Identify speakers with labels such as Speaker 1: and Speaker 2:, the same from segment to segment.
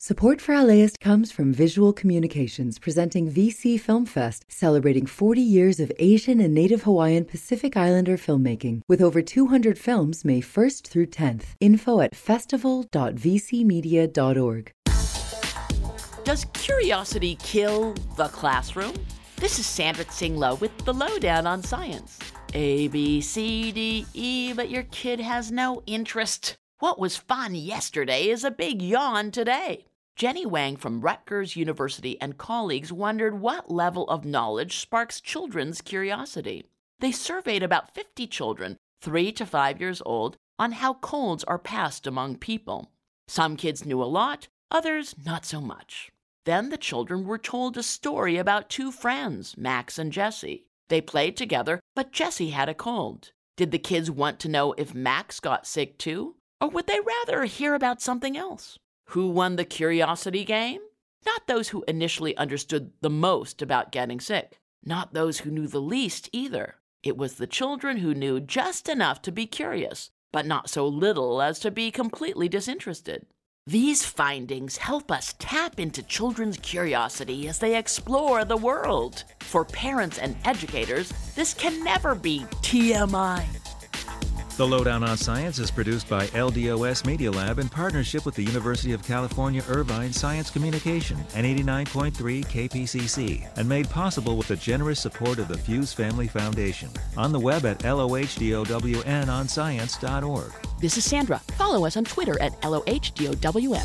Speaker 1: Support for LAist comes from Visual Communications, presenting VC Film Fest, celebrating 40 years of Asian and Native Hawaiian Pacific Islander filmmaking, with over 200 films May 1st through 10th. Info at festival.vcmedia.org.
Speaker 2: Does curiosity kill the classroom? This is Sandra Tsinglo with the Lowdown on Science. A, B, C, D, E, but your kid has no interest. What was fun yesterday is a big yawn today. Jenny Wang from Rutgers University and colleagues wondered what level of knowledge sparks children's curiosity. They surveyed about 50 children, 3 to 5 years old, on how colds are passed among people. Some kids knew a lot, others not so much. Then the children were told a story about 2 friends, Max and Jesse. They played together, but Jesse had a cold. Did the kids want to know if Max got sick too? Or would they rather hear about something else? Who won the curiosity game? Not those who initially understood the most about getting sick. Not those who knew the least either. It was the children who knew just enough to be curious, but not so little as to be completely disinterested. These findings help us tap into children's curiosity as they explore the world. For parents and educators, this can never be TMI.
Speaker 3: The Lowdown on Science is produced by LDOS Media Lab in partnership with the University of California Irvine Science Communication and 89.3 KPCC, and made possible with the generous support of the Fuse Family Foundation. On the web at LOHDOWNonscience.org.
Speaker 2: This is Sandra. Follow us on Twitter at LOHDOWN.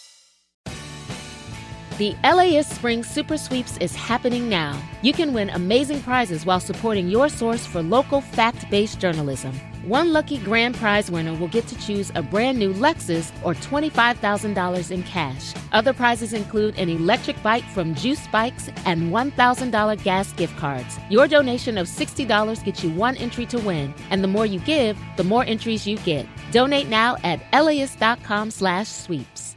Speaker 4: The LAist Spring Super Sweeps is happening now. You can win amazing prizes while supporting your source for local fact-based journalism. One lucky grand prize winner will get to choose a brand new Lexus or $25,000 in cash. Other prizes include an electric bike from Juice Bikes and $1,000 gas gift cards. Your donation of $60 gets you 1 entry to win, and the more you give, the more entries you get. Donate now at LAist.com/sweeps.